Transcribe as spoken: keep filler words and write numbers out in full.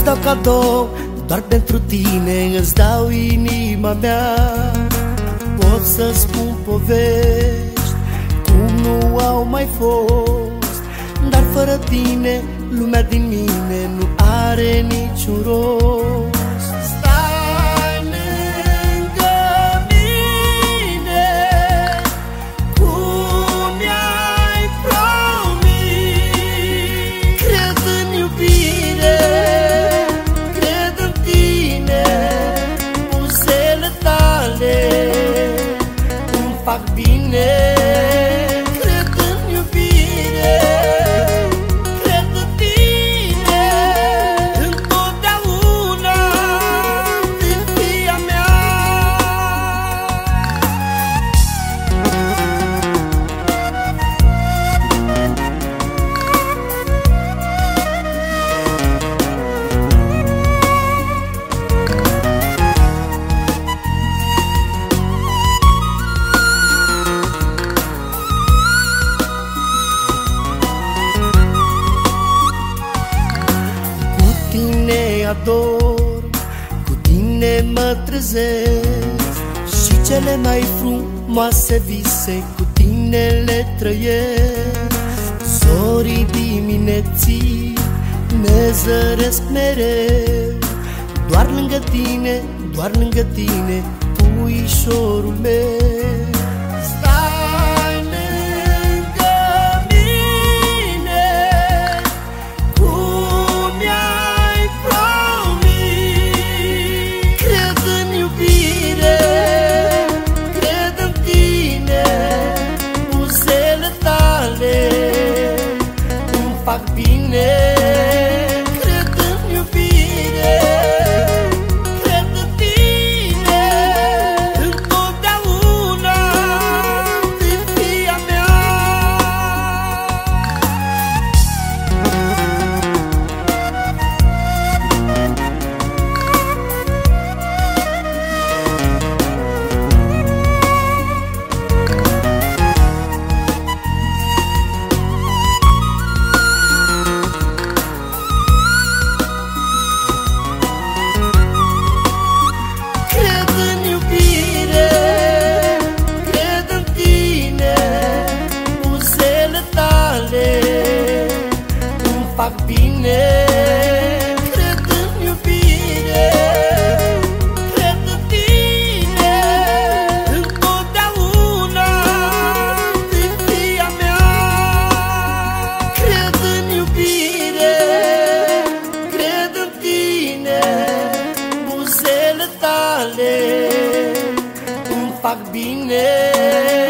dau cadou, doar pentru tine îți dau inima mea. Pot să spun povești cum nu au mai fost, dar fără tine lumea din mine nu are niciun rost. Stai lângă mine, cum mi-ai promis. Cred în iubire, cred în tine, buzele tale îmi fac bine. Cred în iubire, cred în tine, întotdeauna vei fi a mea. Cu tine ador, cu tine mă trezesc, și cele mai frumoase vise cu tine le trăiesc. Zorii dimineții ne zăresc mereu, doar lângă tine, doar lângă tine, puișorul meu. Stai lângă mine, cum mi-ai promis. Cred în iubire, cred în tine, buzele tale îmi fac bine. Cred în iubire, cred în tine, întotdeauna vei fi a mea. Cred în iubire, cred în tine, buzele tale îmi fac bine. Cred în iubire, cred în tine, întotdeauna vei fi a mea. Cred în iubire, cred în tine, buzele tale îmi fac bine.